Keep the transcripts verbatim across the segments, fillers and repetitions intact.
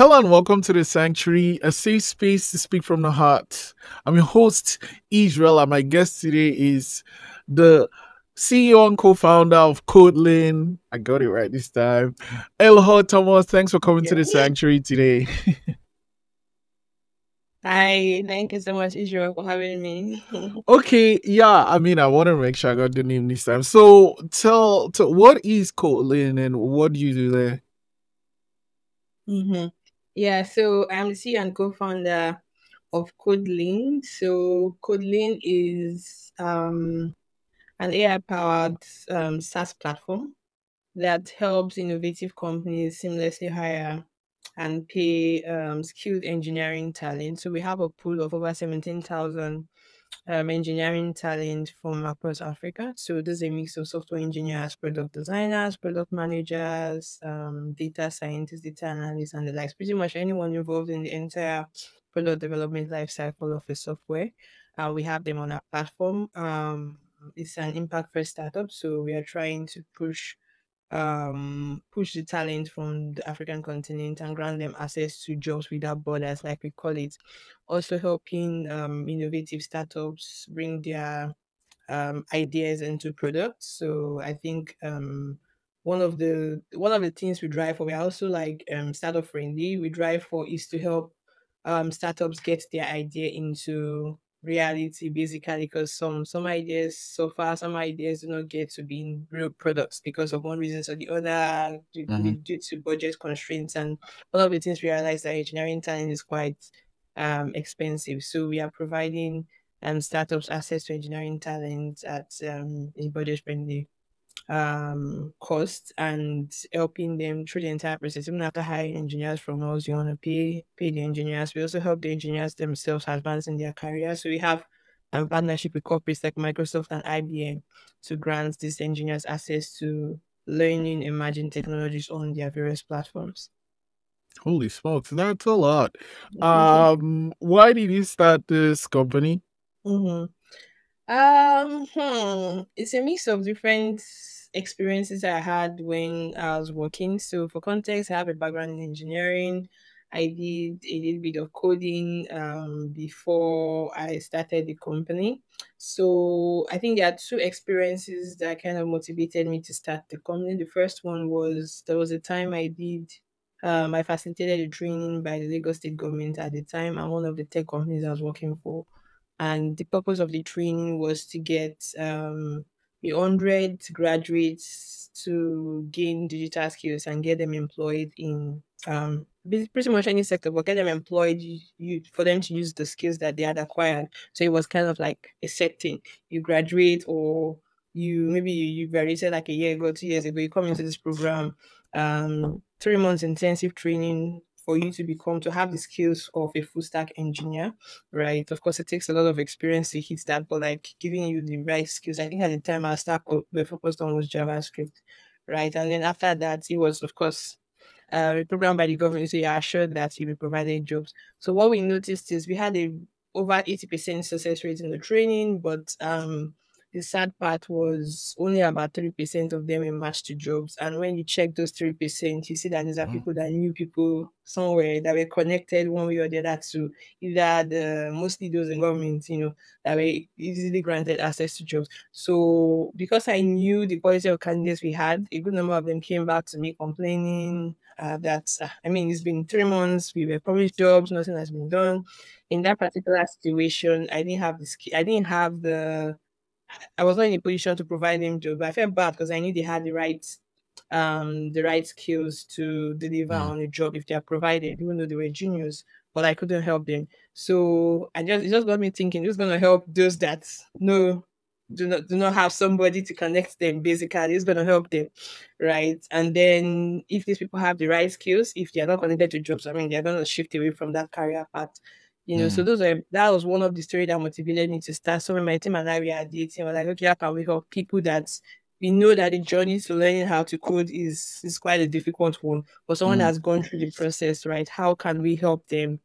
Hello and welcome to the Sanctuary, a safe space to speak from the heart. I'm your host, Israel, and my guest today is the C E O and co-founder of Kotlin. I got it right this time. Elho Thomas, thanks for coming to Yeah. the Sanctuary today. Hi, thank you so much, Israel, for having me. Okay, yeah, I mean, I want to make sure I got the name this time. So tell, tell what is Kotlin and what do you do there? hmm Yeah, so I'm the C E O and co-founder of Codlin. So Codlin is um, an A I-powered um, SaaS platform that helps innovative companies seamlessly hire and pay um, skilled engineering talent. So we have a pool of over seventeen thousand um, engineering talent from across Africa. So there's a mix of software engineers, product designers, product managers, um, data scientists, data analysts, and the likes. Pretty much anyone involved in the entire product development life cycle of a software. Uh, we have them on our platform. Um, it's an impact first startup, so we are trying to push um push the talent from the African continent and grant them access to jobs without borders, like we call it. Also helping um innovative startups bring their um ideas into products. So I think um one of the one of the things we drive for, we're also like um startup friendly. We drive for is to help um startups get their idea into reality, basically, because some some ideas so far some ideas do not get to be in real products because of one reason or the other, due, Mhm. due to budget constraints. And one of the things we realize that engineering talent is quite um expensive, so we are providing um startups access to engineering talent at um a budget friendly um cost, and helping them through the entire process. Even after hiring engineers from us, you want to pay pay the engineers. We also help the engineers themselves advance in their career. So we have a partnership with corporates like Microsoft and I B M to grant these engineers access to learning emerging technologies on their various platforms. Holy smokes, that's a lot. Um, why did you start this company? Mhm. Um, hmm, it's a mix of different experiences I had when I was working. So, for context, I have a background in engineering. I did a little bit of coding um, before I started the company. So, I think there are two experiences that kind of motivated me to start the company. The first one was there was a time I did. Um, I facilitated a training by the Lagos State government at the time, and one of the tech companies I was working for, and the purpose of the training was to get um a hundred graduates to gain digital skills and get them employed in um bas- pretty much any sector, but get them employed you, you for them to use the skills that they had acquired. So it was kind of like a setting. You graduate, or you maybe you, you graduated like a year ago, two years ago, you come into this program, um three months intensive training for you to become to have the skills of a full stack engineer, right? Of course, it takes a lot of experience to hit that, but like giving you the right skills. I think at the time our stack we were focused on was JavaScript, right? And then after that, it was, of course, uh, programmed by the government, so you're assured that you'll be providing jobs. So what we noticed is we had a over eighty percent success rate in the training, but um the sad part was only about three percent of them were matched to jobs. And when you check those three percent, you see that these are Mm. people that knew people somewhere, that were connected one way or the other to either the mostly those in government, you know, that were easily granted access to jobs. So because I knew the quality of candidates we had, a good number of them came back to me complaining uh, that uh, I mean, it's been three months, we were promised jobs, nothing has been done. In that particular situation, I didn't have the skill, I didn't have the I was not in a position to provide them job. I felt bad because I knew they had the right um the right skills to deliver Mm. on a job if they are provided, even though they were juniors, but I couldn't help them. So I just it just got me thinking, who's gonna help those that no do not do not have somebody to connect them, basically. It's gonna help them. Right. And then if these people have the right skills, if they are not connected to jobs, I mean they're gonna shift away from that career path. You know, so Mm. those are that was one of the stories that motivated me to start. So when my team and I were at dating, we're like, okay, how can we help people that we know that the journey to learning how to code is is quite a difficult one. But someone Mm. that's gone through the process, right? How can we help them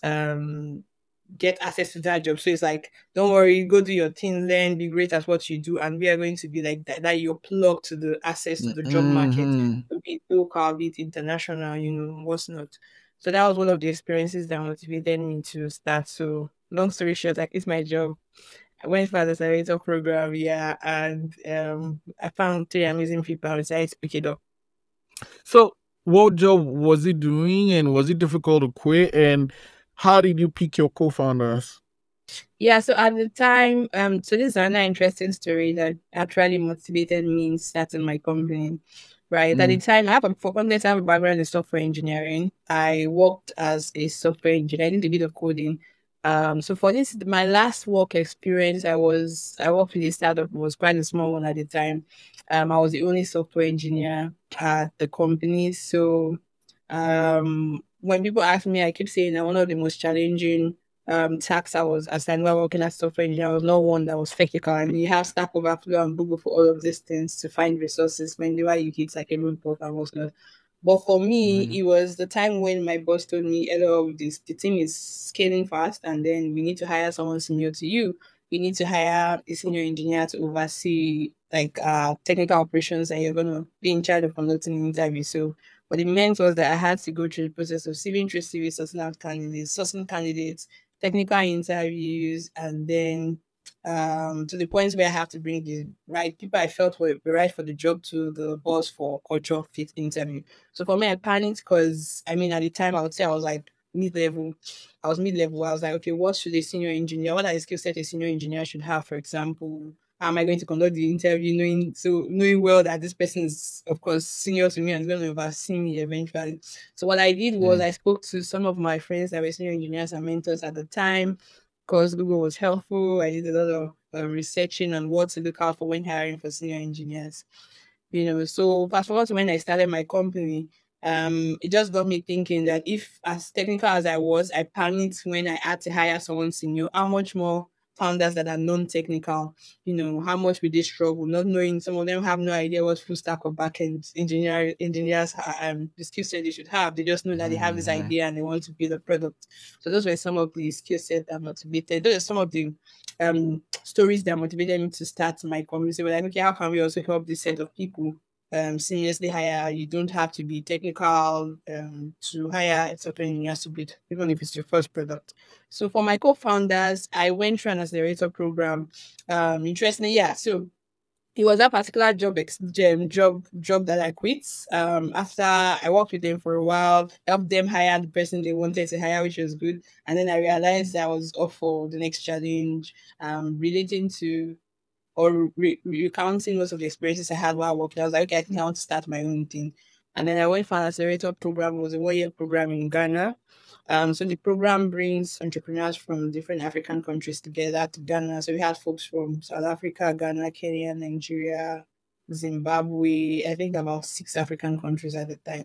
um get access to that job? So it's like, don't worry, go do your thing, learn, be great at what you do, and we are going to be like that, that you're plugged to the access to the job market, Mhm. be it local, be it international, you know, what's not. So that was one of the experiences that motivated me to start. So long story short, like it's my job. I went for the accelerator program, yeah, and um, I found three amazing people. I decided to pick it up. So, what job was he doing, and was it difficult to quit? And how did you pick your co-founders? Yeah, so at the time, um, so this is another interesting story that actually motivated me in starting my company. Right. At the Mm. time, I have a for context, I have a background in software engineering. I worked as a software engineer. I did a bit of coding. Um, so for this, my last work experience, I was I worked with a startup. It was quite a small one at the time. Um, I was the only software engineer at the company. So, um, when people ask me, I keep saying that one of the most challenging um tasks I was assigned while working as software engineer. I was not one that was technical. I mean, you have Stack Overflow and Google for all of these things to find resources whenever you hit like a roadblock and whatnot. But for me, Mhm. it was the time when my boss told me, "Hello, this the team is scaling fast, and then we need to hire someone senior to you. We need to hire a senior engineer to oversee like uh technical operations, and you're gonna be in charge of conducting the interview." So what it meant was that I had to go through the process of sieving through C Vs, sourcing out candidates, sourcing candidates, technical interviews, and then um to the point where I have to bring the right people I felt were were right for the job to the boss for cultural fit interview. So for me, I panicked because I mean at the time I would say I was like mid level. I was mid level. I was like, okay, what should a senior engineer? What are the skill set a senior engineer should have? For example, how am I going to conduct the interview, knowing so knowing well that this person is of course senior to me and is going to oversee me eventually. So what I did was Mm. I spoke to some of my friends that were senior engineers and mentors at the time because Google was helpful. I did a lot of uh, researching on what to look out for when hiring for senior engineers. You know, so fast forward to when I started my company, um, it just got me thinking that if as technical as I was, I panicked when I had to hire someone senior, how much more founders that are non-technical, you know, how much we they struggle, not knowing some of them have no idea what full stack or backend engineer engineers are, um the skill set they should have. They just know that they have this Mhm. idea and they want to build a product. So those were some of the skill set that motivated. Those are some of the um stories that motivated me to start my company. So we're like, okay, how can we also help this set of people um seriously hire? You don't have to be technical um to hire a software engineer to build, even if it's your first product. So for my co-founders, I went through an accelerator program. Um interestingly, yeah. So it was that particular job ex- gem- job job that I quit. Um, after I worked with them for a while, helped them hire the person they wanted to hire, which was good. And then I realized that I was up for the next challenge, um, relating to or re- recounting most of the experiences I had while working. I was like, okay, I think I want to start my own thing. And then I went for an accelerator program. It was a one year program in Ghana. Um, so the program brings entrepreneurs from different African countries together to Ghana. So we had folks from South Africa, Ghana, Kenya, Nigeria, Zimbabwe, I think about six African countries at the time.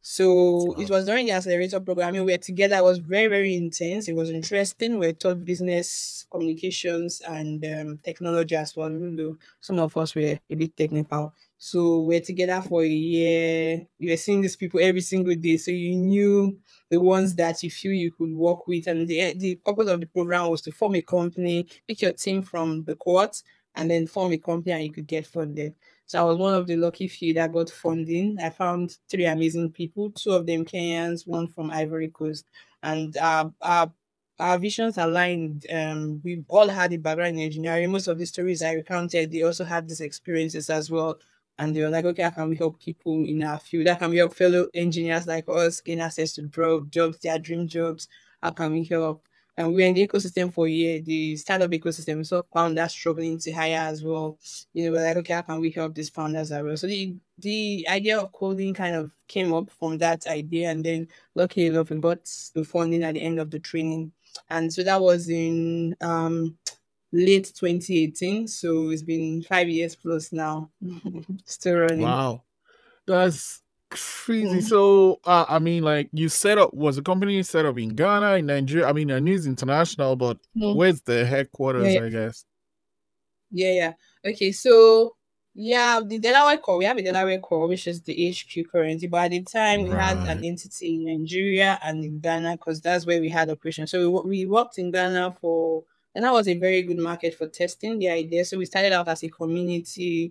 So it Wow. was during the accelerator program. I mean, we were together. It was very, very intense. It was interesting. We taught business, communications, and um, technology as well, even though some of us were a bit technical. So we're together for a year. You were seeing these people every single day. So you knew the ones that you feel you could work with. And the, the purpose of the program was to form a company, pick your team from the cohort, and then form a company and you could get funded. So I was one of the lucky few that got funding. I found three amazing people, two of them Kenyans, one from Ivory Coast. And uh, our, our visions aligned. Um, we've all had a background in engineering. Most of the stories I recounted, they also had these experiences as well. And they were like, okay, how can we help people in our field? How can we help fellow engineers like us gain access to bro- jobs, their dream jobs? How can we help? And we're in the ecosystem for a year, the startup ecosystem. So founders struggling to hire as well. You know, we're like, okay, how can we help these founders as well? So the the idea of coding kind of came up from that idea, and then luckily enough, we got the funding at the end of the training, and so that was in um late twenty eighteen. So it's been five years plus now, still running. Wow. That's crazy. Mm. So, uh, I mean, like you set up, was the company set up in Ghana, in Nigeria? I mean, I knew it's international, but Mm. where's the Yeah, headquarters, yeah, I guess? yeah, yeah. Okay, so yeah, the Delaware core, we have a Delaware core, which is the H Q currency, but at the time we had an Right. entity in Nigeria and in Ghana because that's where we had operations. So we, wo- we worked in Ghana for, and that was a very good market for testing the idea. So we started out as a community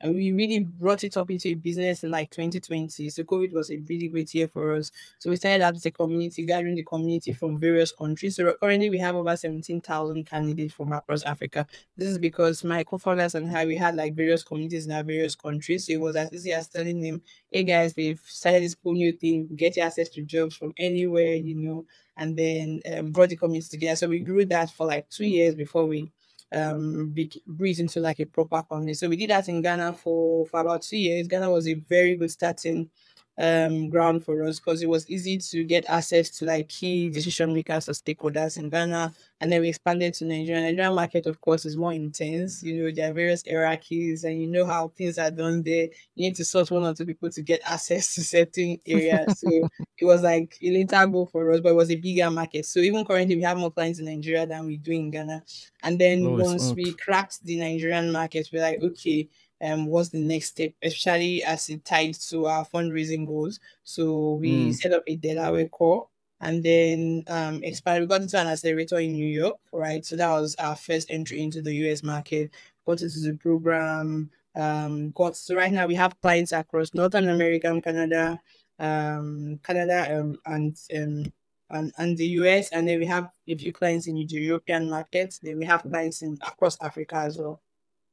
And we really brought it up into a business in like twenty twenty. So COVID was a really great year for us. So we started out as a community, gathering the community from various countries. So currently we have over seventeen thousand candidates from across Africa. This is because my co-founders and I, we had like various communities in our various countries. So it was as easy as telling them, hey guys, we've started this cool new thing, get your access to jobs from anywhere, you know, and then um, brought the community together. So we grew that for like two years before we um be, breathe into like a proper company. So we did that in Ghana for for about two years. Ghana was a very good starting um ground for us because it was easy to get access to like key decision makers or stakeholders in Ghana. And then we expanded to Nigeria. Nigerian market, of course, is more intense. You know, there are various hierarchies and you know how things are done there. You need to source one or two people to get access to certain areas. So it was like a little goal for us, but it was a bigger market. So even currently we have more clients in Nigeria than we do in Ghana. And then No, it's once we not. cracked the Nigerian market, we're like, okay, um, what's the next step, especially as it tied to our fundraising goals. So we Mm. set up a Delaware core and then um expanded. We got into an accelerator in New York, right? So that was our first entry into the U S market. Got into the program. Um, got so right now we have clients across Northern America, and Canada, um, Canada, um, and um, and, and the U S, and then we have a few clients in the European markets. Then we have clients in across Africa as well.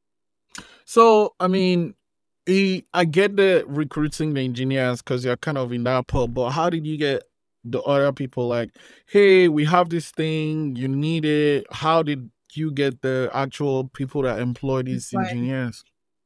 So, I mean, I I get the recruiting the engineers because you're kind of in that pub, but how did you get the other people like, hey, we have this thing, you need it? How did you get the actual people that employ these Right. engineers?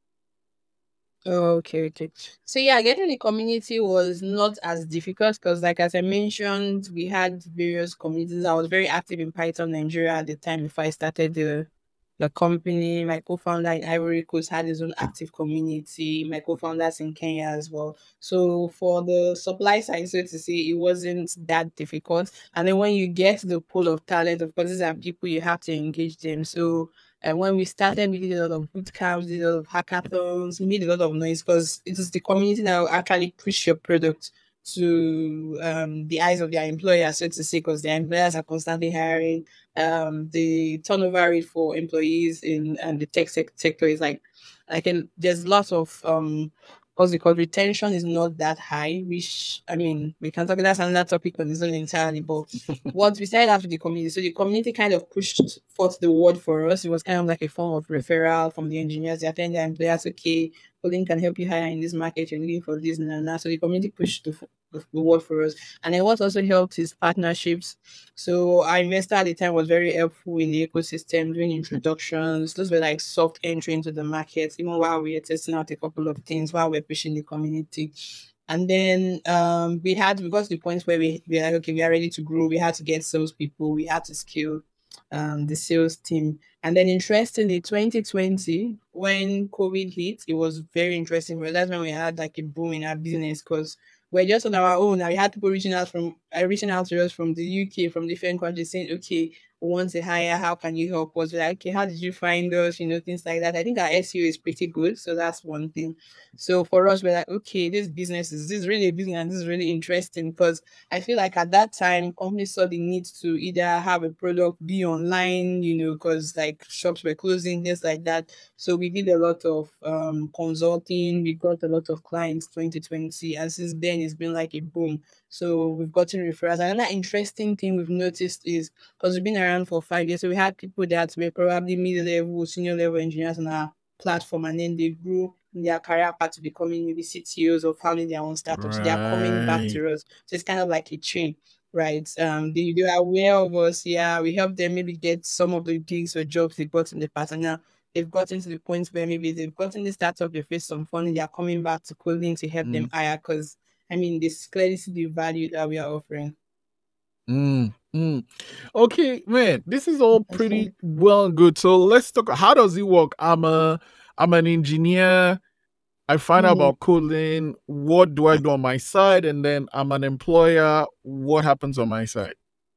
Oh, okay, okay. So yeah, getting the community was not as difficult because, like as I mentioned, we had various communities. I was very active in Python Nigeria at the time before I started the the company. My co-founder in Ivory Coast had his own active community. My co-founders in Kenya as well. So for the supply side, so to say, it wasn't that difficult. And then when you get the pool of talent, of course, these are people you have to engage them. So and when we started, we did a lot of boot camps, did a lot of hackathons, we made a lot of noise because it is the community that will actually push your product to um, the eyes of their employers, so to say, because their employers are constantly hiring. Um, the turnover rate for employees in and the tech sec- sector is like, like in, there's lots of um, what's it called? Retention is not that high. Which I mean, we can talk. That's another topic on its own entirely. But once we started after the community, so the community kind of pushed forth the word for us. It was kind of like a form of referral from the engineers. They attend their employers, okay, Colin can help you hire in this market, you're looking for this and that. So the community pushed the, the, the word for us. And then what also helped is partnerships. So our investor at the time was very helpful in the ecosystem, doing introductions. Those were like soft entry into the market, even while we were testing out a couple of things, while we're pushing the community. And then um, we had we got to the point where we, we were like, okay, we are ready to grow. We had to get salespeople, we had to scale um, the sales team. And then interestingly, twenty twenty, when COVID hit, it was very interesting. But that's when we had like a boom in our business because we're just on our own. And we had people reaching out from uh, reaching out to us from the U K, from different countries, saying, okay, we want to hire, how can you help us? We're like, okay, how did you find us? You know, things like that. I think our S E O is pretty good. So that's one thing. So for us, we're like, okay, this business is this is really a business and this is really interesting because I feel like at that time, companies saw the need to either have a product be online, you know, because like shops were closing, things like that. So we did a lot of um, consulting. We got a lot of clients twenty twenty, and since then it's been like a boom. So we've gotten referrals. Another interesting thing we've noticed is because we've been around for five years, so we had people that were probably mid-level, senior level engineers on our platform, and then they grew in their career path to becoming maybe C T Os or founding their own startups. So they are coming back Right. to us. So it's kind of like a chain, right? Um, they, they are aware of us. Yeah, we help them maybe get some of the gigs or jobs they got in the past, and now they've gotten to the point where maybe they've gotten the startup, they face some funding, they are coming back to coding to help them Mm, hire because I mean, this clearly see the value that we are offering. mm, mm. Okay, man, this is all pretty well and good. So let's talk. How does it work? I'm a, I'm an engineer. I find out Mhm. about coding. What do I do on my side? And then I'm an employer. What happens on my side?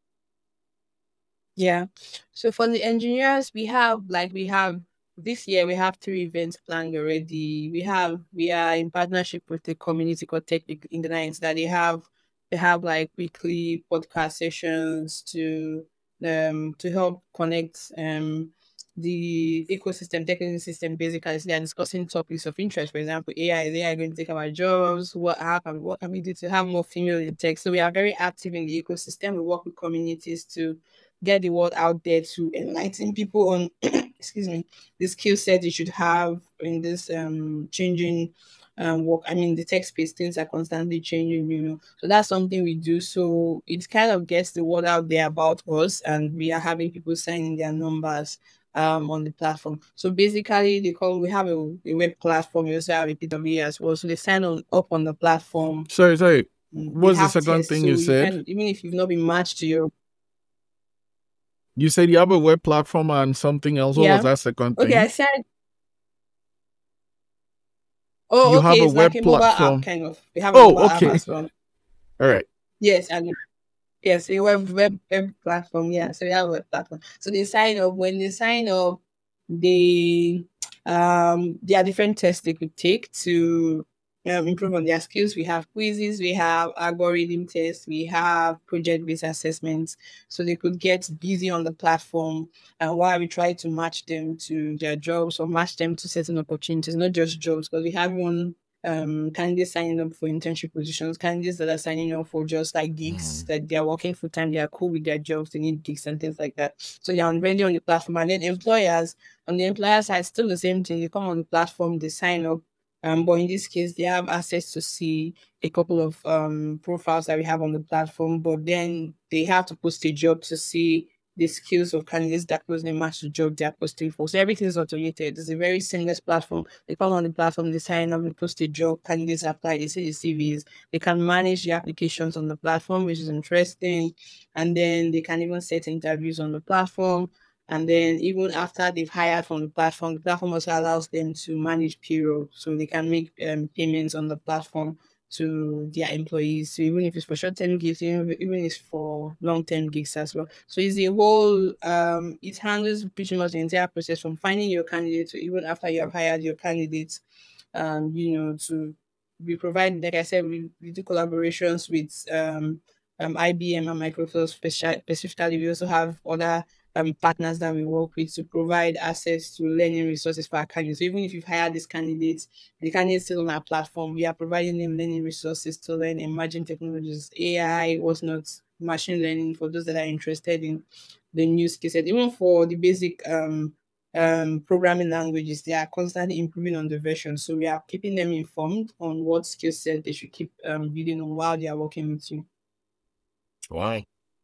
Yeah. So for the engineers, we have like we have this year we have three events planned already. We have we are in partnership with the community called Tech in the Nines that they have they have like weekly podcast sessions to um to help connect um the ecosystem, technical system, basically, so they are discussing topics of interest. For example, A I, is A I going to take our jobs? What how can what can we do to have more female in tech? So we are very active in the ecosystem. We work with communities to get the word out there to enlighten people on excuse me, the skill set you should have in this um changing um work. I mean the tech space, things are constantly changing, you know. So that's something we do. So it kind of gets the word out there about us, and we are having people signing their numbers um on the platform. So basically they call we have a, a web platform, we also have a P W as well. So they sign on up on the platform. Sorry, sorry. Mm, They What's the have second tests. thing you So you said? can, even if you've not been matched to your You said you have a web platform and something else. What was yeah. that second Okay, I thing? said oh You have okay, a it's like web a mobile app platform. kind of. We have a Oh, mobile app okay. as well. All right. Yes, and yes, a web web web platform. Yeah, so we have a web platform. So they sign up. When they sign up, they um there are different tests they could take to um, improve on their skills. We have quizzes, we have algorithm tests, we have project based assessments. So they could get busy on the platform, and while we try to match them to their jobs or match them to certain opportunities, not just jobs, because we have one um candidates signing up for internship positions, candidates that are signing up for just like gigs Mm. that they are working full time, they are cool with their jobs, they need gigs and things like that. So they're already on the platform. And then employers, on the employer side, still the same thing. They come on the platform, they sign up. Um, but in this case, they have access to see a couple of um profiles that we have on the platform, but then they have to post a job to see the skills of candidates that closely match the job they're posting for. So everything is automated. It's a very seamless platform. They come on the platform, they sign up, they post a job, candidates apply, they see the C Vs. They can manage the applications on the platform, which is interesting. And then they can even set interviews on the platform. And then even after they've hired from the platform, the platform also allows them to manage payroll. So they can make um, payments on the platform to their employees. So even if it's for short term gigs, even, even if it's for long term gigs as well. So it's a whole um it handles pretty much the entire process from finding your candidate to even after you have hired your candidates, um, you know, to we provide, like I said, we, we do collaborations with um um I B M and Microsoft speci- specifically. We also have other um, partners that we work with to provide access to learning resources for our candidates. So even if you've hired this candidate, the candidate still on our platform, we are providing them learning resources to learn emerging technologies, A I, what's not, machine learning for those that are interested in the new skill set. Even for the basic um um programming languages, they are constantly improving on the version. So we are keeping them informed on what skill set they should keep um building on while they are working with you. Why?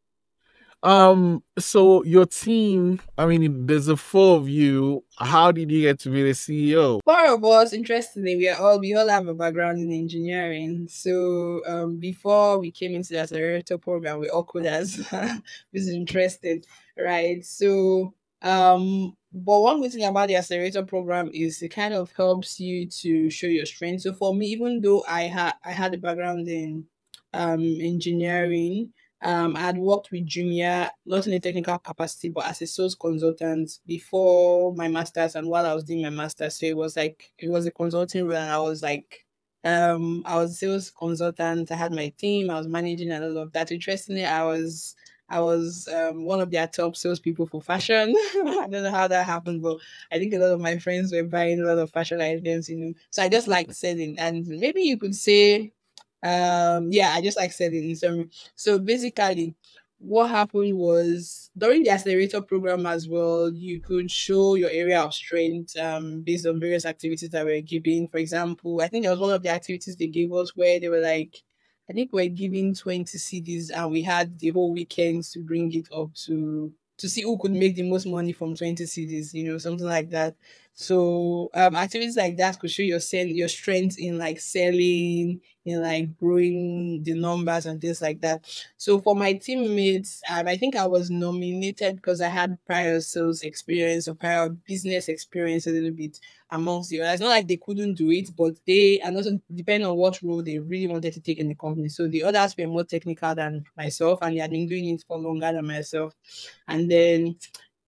Um, so your team, I mean, there's a four of you. How did you get to be the C E O? Four of us, interestingly, we are all we all have a background in engineering. So um, before we came into the accelerator program, we all coders, which is interesting, right? So um, but one good thing about the accelerator program is it kind of helps you to show your strength. So for me, even though I had I had a background in um engineering, um, I had worked with Jumia, not in a technical capacity, but as a sales consultant before my master's and while I was doing my master's. So it was like, it was a consulting role, and I was like, um, I was a sales consultant. I had my team, I was managing and all of that. Interestingly, I was, I was um, one of their top salespeople for fashion. I don't know how that happened, but I think a lot of my friends were buying a lot of fashion items, you know. So I just liked selling, and maybe you could say, um, yeah, I just like selling. So so basically, what happened was during the accelerator program as well, you could show your area of strength um, based on various activities that we're giving. For example, I think there was one of the activities they gave us where they were like, I think we're giving twenty C Ds and we had the whole weekend to bring it up to to see who could make the most money from twenty C Ds, you know, something like that. So um, activities like that could show your sell your strength in like selling, in like growing the numbers and things like that. So for my teammates, um, I think I was nominated because I had prior sales experience or prior business experience a little bit amongst the others. It's not like they couldn't do it, but they, and also depending on what role they really wanted to take in the company. So the others were more technical than myself, and they had been doing it for longer than myself. And then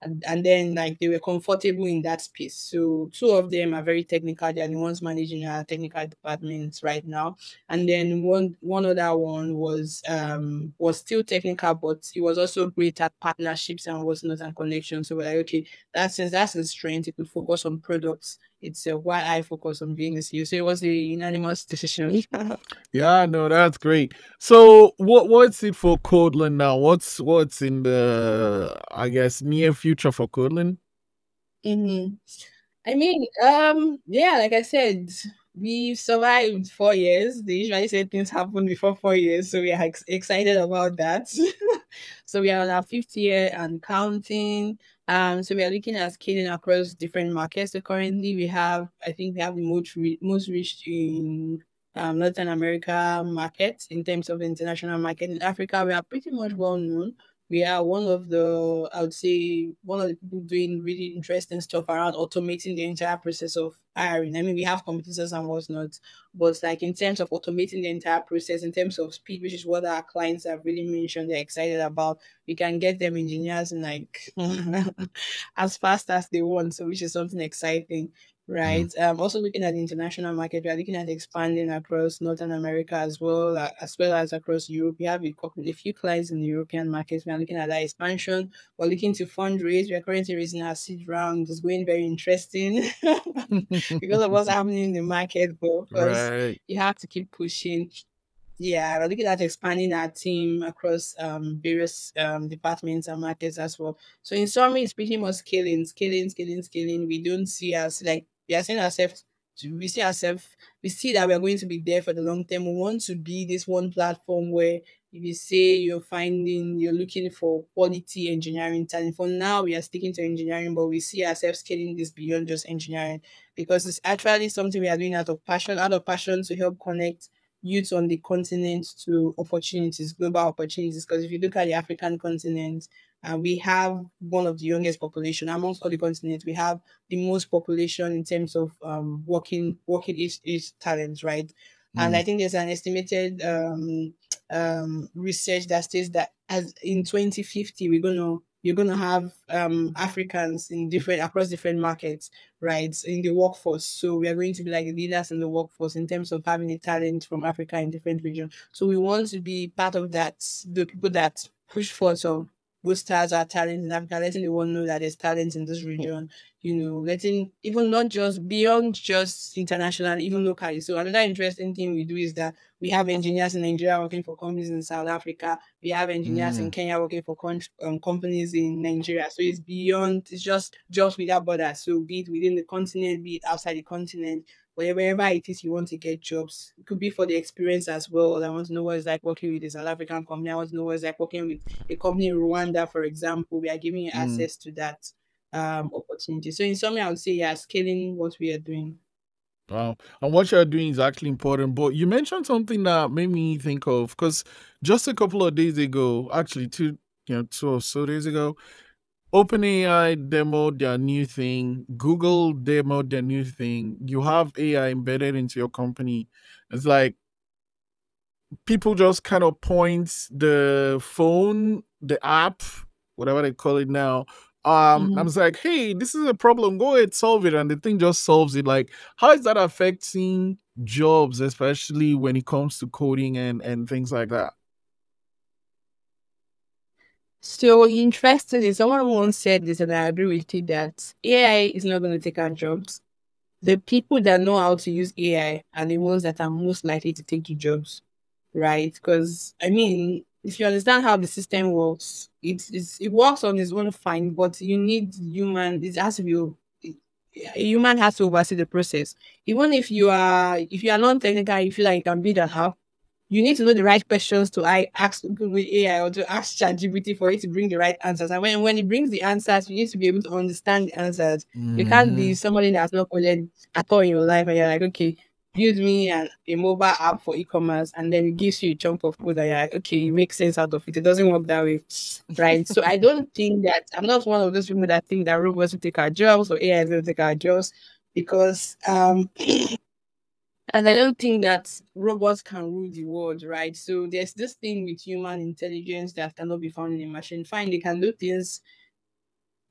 And, and then like they were comfortable in that space. So two of them are very technical. They are the ones managing our technical departments right now. And then one one other one was um was still technical, but he was also great at partnerships and whatnot and connections. So we're like, okay, that's since that's his strength, he could focus on products itself while I focus on being a C E O. So it was a unanimous decision. Yeah, no, that's great. So, what what's it for Kotlin now? What's what's in the, I guess, near future for Kotlin? Mhm. I mean, um, yeah, like I said, we survived four years. They usually say things happen before four years, so we are ex- excited about that. So we are on our fifth year and counting. Um, so we are looking at scaling across different markets. So currently we have, I think we have the most re- most reached in um Latin America market in terms of the international market. In Africa, we are pretty much well known. We are one of the, I would say, one of the people doing really interesting stuff around automating the entire process of hiring. I mean, we have competitors and whatnot, but like in terms of automating the entire process, in terms of speed, which is what our clients have really mentioned, they're excited about. We can get them engineers in like as fast as they want, so which is something exciting. Mm. Right. Um, also looking at the international market, we are looking at expanding across Northern America as well, uh, as well as across Europe. We have a couple, a few clients in the European markets. We are looking at that expansion. We're looking to fundraise. We are currently raising our seed round. It's going very interesting because of what's happening in the market. But of course, Right. you have to keep pushing. Yeah, we're looking at expanding our team across um various um departments and markets as well. So in summary, it's pretty much scaling, scaling, scaling, scaling. We don't see us like we are seeing ourselves to we see ourselves we see that we are going to be there for the long term. We want to be this one platform where if you say you're finding you're looking for quality engineering talent. For now, we are sticking to engineering, but we see ourselves scaling this beyond just engineering because it's actually something we are doing out of passion, out of passion to help connect youth on the continent to opportunities, global opportunities. Because if you look at the African continent, uh, we have one of the youngest population amongst all the continents. We have the most population in terms of um working working age, age talents, right? And Mm. I think there's an estimated um um research that says that as in twenty fifty we're gonna you're gonna have um Africans in different across different markets, right, in the workforce. So we are going to be like leaders in the workforce in terms of having a talent from Africa in different regions. So we want to be part of that, the people that push for some boosters our talent in Africa, letting the world know that there's talent in this region, you know, letting even not just beyond just international, even locally. So another interesting thing we do is that we have engineers in Nigeria working for companies in South Africa. We have engineers in Mm. Kenya working for con- um, companies in Nigeria. So it's beyond, it's just jobs without borders. So be it within the continent, be it outside the continent, wherever wherever it is you want to get jobs. It could be for the experience as well. I want to know what it's like working with a South African company. I want to know what it's like working with a company in Rwanda, for example. We are giving you Mm. access to that um opportunity. So in summary, I would say yeah, scaling what we are doing. Wow. And what you're doing is actually important. But you mentioned something that made me think of, because just a couple of days ago, actually two, you know, two or so days ago, OpenAI demoed their new thing. Google demoed their new thing. You have A I embedded into your company. It's like people just kind of point the phone, the app, whatever they call it now. Um, I Mhm. was like, hey, this is a problem. Go ahead, solve it. And the thing just solves it. Like, how is that affecting jobs, especially when it comes to coding and, and things like that? So interestingly, someone once said this, and I agree with you that A I is not going to take our jobs. The people that know how to use A I are the ones that are most likely to take the jobs, right? Because I mean, if you understand how the system works, it is it works on its own fine, but you need human. It has to be a human has to oversee the process. Even if you are if you are non-technical, you feel like you can build an app, you need to know the right questions to I ask Google A I or to ask ChatGPT for it to bring the right answers. And when, when it brings the answers, you need to be able to understand the answers. You can't be Mm-hmm. somebody that's not coded at all in your life and you're like, okay, build me an, a mobile app for e-commerce and then it gives you a chunk of code and you're like, okay, it makes sense out of it. It doesn't work that way. Right. So I don't think that I'm not one of those people that think that robots will take our jobs or A I is going to take our jobs because um and I don't think that robots can rule the world, right? So there's this thing with human intelligence that cannot be found in a machine. Fine, they can do things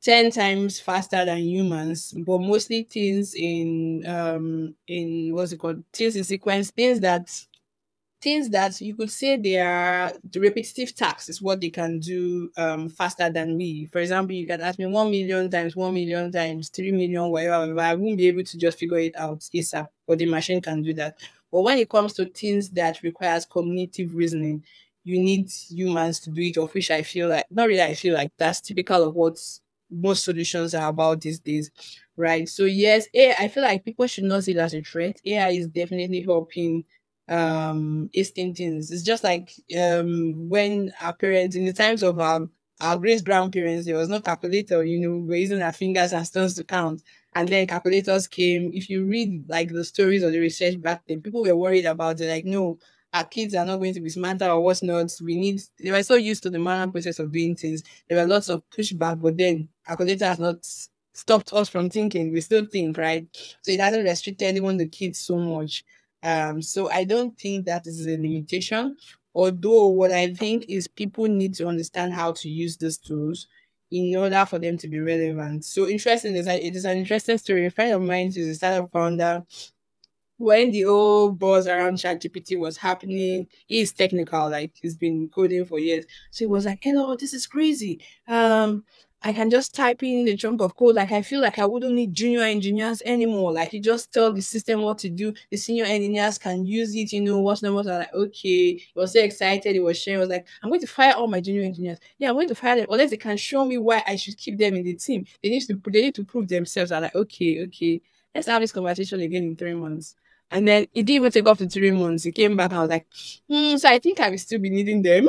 ten times faster than humans, but mostly things in um in what's it called? Things in sequence, things that things that you could say they are the repetitive tasks is what they can do um faster than me. For example, you can ask me one million times, one million times, three million, whatever, whatever. I won't be able to just figure it out ASAP, but the machine can do that. But when it comes to things that requires cognitive reasoning, you need humans to do it, of which I feel like not really I feel like that's typical of what most solutions are about these days. Right. So yes, A I, I feel like people should not see it as a threat. A I is definitely helping um instant things. It's just like um when our parents in the times of our our great grandparents, there was no calculator, you know, we're using our fingers and stones to count. And then calculators came. If you read like the stories or the research back then, people were worried about it, like, no, our kids are not going to be smarter or what's not. We need they were so used to the manual process of doing things. There were lots of pushback, but then calculator has not stopped us from thinking. We still think, right? So it hasn't restricted even the kids so much. Um, so I don't think that is a limitation. Although what I think is people need to understand how to use these tools in order for them to be relevant. So interesting is that it is an interesting story. A friend of mine is a startup founder. When the whole buzz around ChatGPT was happening, he's technical, like he's been coding for years. So he was like, "Hello, this is crazy. Um, I can just type in the chunk of code. Like I feel like I wouldn't need junior engineers anymore. Like you just tell the system what to do. The senior engineers can use it. You know what's not what." I'm like, okay. He was so excited. He was sharing. He was like, "I'm going to fire all my junior engineers. Yeah, I'm going to fire them unless they can show me why I should keep them in the team. They need to they need to prove themselves." I'm like, okay, okay. Let's have this conversation again in three months. And then it didn't even take off to three months. He came back and I was like, hmm, so I think I will still be needing them.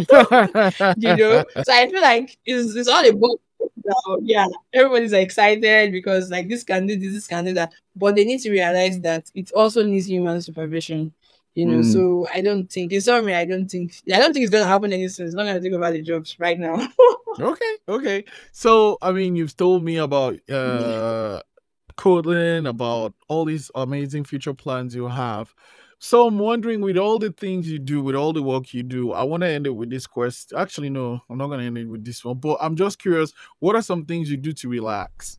you know? So I feel like it's, it's all about now. Yeah, everybody's excited because like this can do this, this can do that. But they need to realize that it also needs human supervision. You know, Mm. so I don't think it's sorry, I don't think I don't think it's gonna happen anything. It's not gonna take over the jobs right now. Okay, okay. So, I mean, you've told me about uh Kotlin, about all these amazing future plans you have. So I'm wondering, with all the things you do, with all the work you do, I want to end it with this question. Actually, no, I'm not going to end it with this one, but I'm just curious, what are some things you do to relax?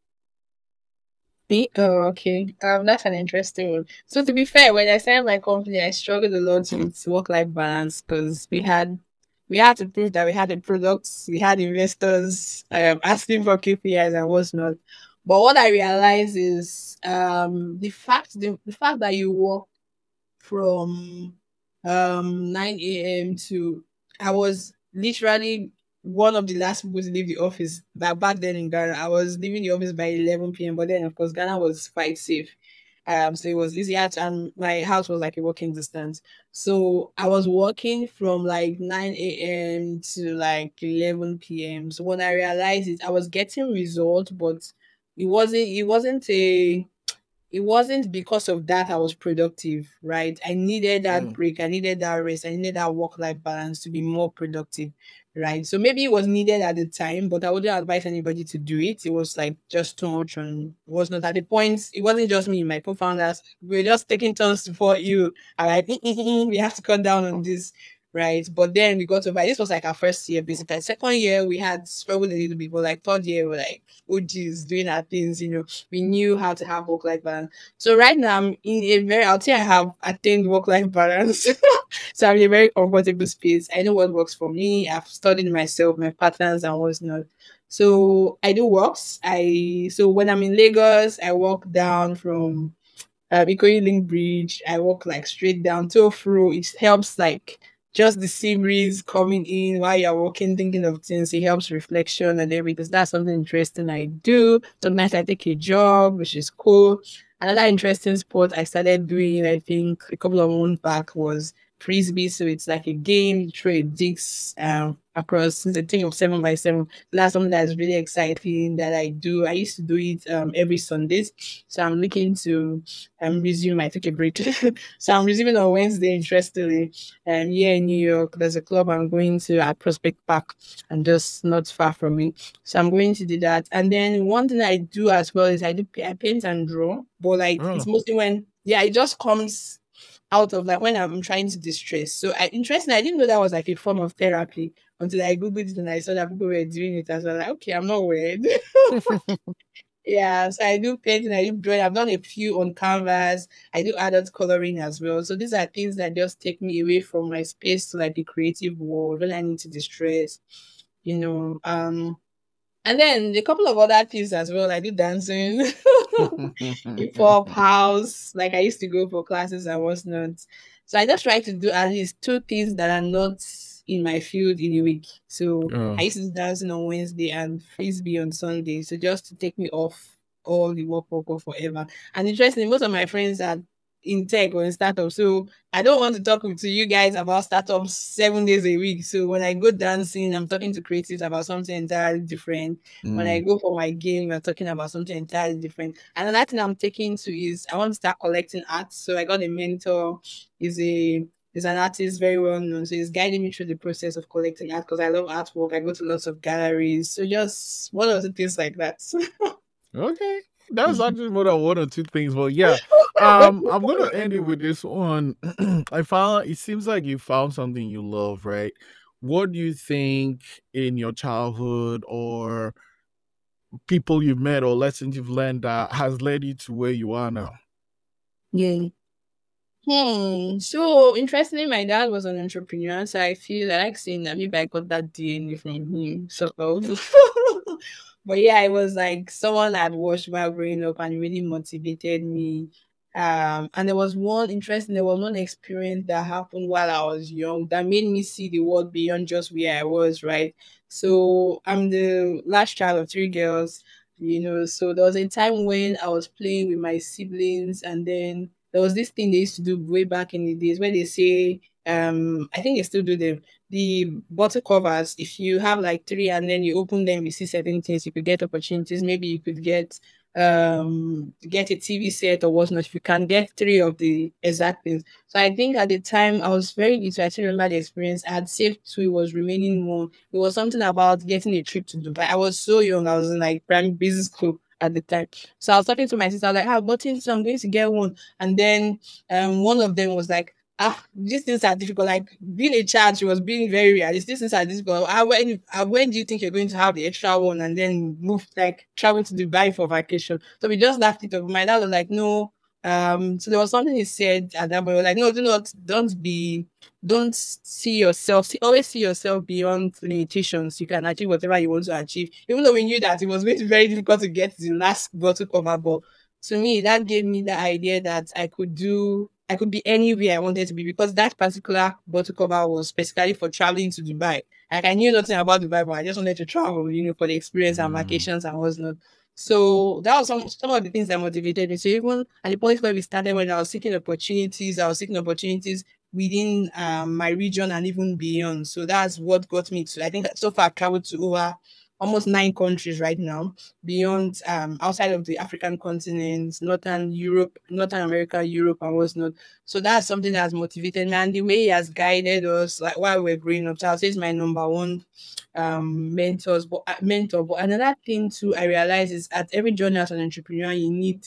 Me? Oh, okay. Um, that's an interesting one. So to be fair, when I started my company, I struggled a lot with work-life balance because we had we had to prove that we had the products, we had investors um asking for K P Is and what's not. But what I realized is um the fact the, the fact that you work from um nine a m to I was literally one of the last people to leave the office. Back back then in Ghana, I was leaving the office by eleven p m. But then of course Ghana was quite safe. Um, so it was easier to, and my house was like a walking distance. So I was working from like nine a m to like eleven p m. So when I realized it, I was getting results, but it wasn't it wasn't a it wasn't because of that I was productive, right? I needed that Mm. break, I needed that rest, I needed that work life balance to be more productive, right? So maybe it was needed at the time, but I wouldn't advise anybody to do it. It was like just too much, and it was not at the point. It wasn't just me, my co founders. We were just taking turns to support you. All right, we have to cut down on this. Right. But then we got over this was like our first year basically. Second year we had struggled a little bit, but like third year we're like, oh geez, doing our things, you know. We knew how to have work life balance. So right now I'm in a very I'll say I have attained work life balance. so I'm in a very comfortable space. I know what works for me. I've studied myself, my patterns and what's not. So I do walks. I so when I'm in Lagos, I walk down from um, Ikoyi Link Bridge. I walk like straight down to through. It helps like just the sea breeze coming in while you're walking, thinking of things. It helps reflection and everything. That's something interesting I do. Sometimes I take a jog, which is cool. Another interesting sport I started doing, I think, a couple of months back was frisbee. So it's like a game, you throw a discs um, across the thing of seven by seven. That's something that's really exciting that I do. I used to do it um, every Sundays. So I'm looking to um, resume. I took a break. so I'm resuming on Wednesday, interestingly. Um, here in New York, there's a club I'm going to at Prospect Park and just not far from me. So I'm going to do that. And then one thing I do as well is I do I paint and draw, but like it's Oh, mostly when yeah, it just comes out of like when I'm trying to distress. So I interesting, I didn't know that was like a form of therapy until I googled it and I saw that people were doing it. I was like, okay, I'm not weird. Yeah, so I do painting, I do drawing. I've done a few on canvas. I do adult coloring as well. So these are things that just take me away from my space to like the creative world when I need to distress, you know. Um, and then a couple of other things as well. I do dancing, hip hop, house. Like I used to go for classes and whatnot. So I just try to do at least two things that are not in my field in a week. So I Oh, used to do dancing on Wednesday and frisbee on Sunday. So just to take me off all the work, work, work forever. And interestingly, most of my friends are in tech or in startups. So I don't want to talk to you guys about startups seven days a week. So when I go dancing, I'm talking to creatives about something entirely different. When I mm, go for my game, we're talking about something entirely different. And another thing I'm taking to is I want to start collecting art. So I got a mentor. He's a he's an artist, very well known. So he's guiding me through the process of collecting art because I love artwork. I go to lots of galleries. So just one of the things like that. okay. That's actually more than one or two things, but yeah. Um, I'm gonna end it with this one. I found it seems like you found something you love, right? What do you think in your childhood or people you've met or lessons you've learned that has led you to where you are now? Yeah. Hmm. So interestingly, my dad was an entrepreneur, so I feel I like saying that maybe I got that D N A from him, sort of. But yeah, I was like someone I'd watched while growing up and really motivated me. Um, and there was one interesting, there was one experience that happened while I was young that made me see the world beyond just where I was, right? So I'm the last child of three girls, you know. So there was a time when I was playing with my siblings, and then there was this thing they used to do way back in the days where they say, um, I think they still do them. The bottle covers, if you have like three and then you open them, you see certain things, you could get opportunities. Maybe you could get um get a T V set or whatnot if you can get three of the exact things. So I think at the time I was very little. I still remember the experience. I had saved two, it was remaining one. It was something about getting a trip to Dubai. I was so young, I was in like primary business school at the time. So I was talking to my sister, I was like, ah, but so I'm going to get one. And then um, one of them was like, ah, these things are difficult. Like being a child, she was being very realistic. These things are difficult. Ah, when, ah, when do you think you're going to have the extra one and then move, like travel to Dubai for vacation? So we just laughed it off. My dad was like, no. Um, so there was something he said at that point. We were like, no, do not, don't be, don't see yourself, see, always see yourself beyond limitations. You can achieve whatever you want to achieve. Even though we knew that it was going to be very difficult to get the last bottle cover, but to me, that gave me the idea that I could do, I could be anywhere I wanted to be because that particular bottle cover was specifically for traveling to Dubai. Like I knew nothing about Dubai, but I just wanted to travel, you know, for the experience and Mm, vacations and whatnot. So that was some some of the things that motivated me. So even at the point where we started, when I was seeking opportunities, I was seeking opportunities within um, my region and even beyond. So that's what got me to. I think so far I've traveled to over almost nine countries right now beyond um outside of the African continent, Northern Europe, Northern America, Europe, and whatnot. So that's something that has motivated me, and the way he has guided us, like while we're growing up. So I'll say it's my number one um mentors, but uh, mentor. But another thing too, I realize is at every journey as an entrepreneur, you need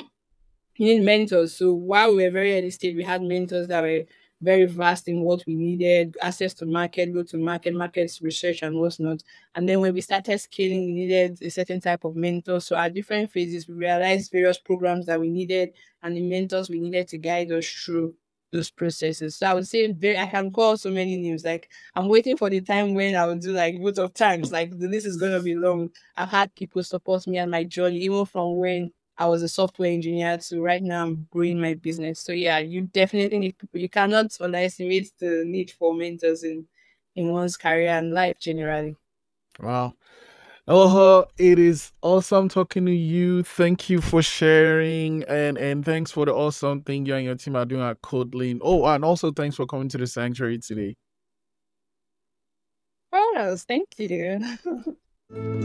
you need mentors. So while we were very early stage, we had mentors that were very vast in what we needed, access to market, go to market, markets research and whatnot. And then when we started scaling, we needed a certain type of mentor. So at different phases, we realized various programs that we needed and the mentors we needed to guide us through those processes. So I would say very I can call so many names. Like I'm waiting for the time when I will do like both of times. Like the list is gonna be long. I've had people support me and my journey, even from when I was a software engineer, so right now I'm growing my business. So yeah, you definitely need people. You cannot underestimate the need for mentors in in one's career and life generally. wow. Oh, it is awesome talking to you. Thank you for sharing, and and thanks for the awesome thing you and your team are doing at Codelin. Oh, and also thanks for coming to the sanctuary today. Oh, thank you.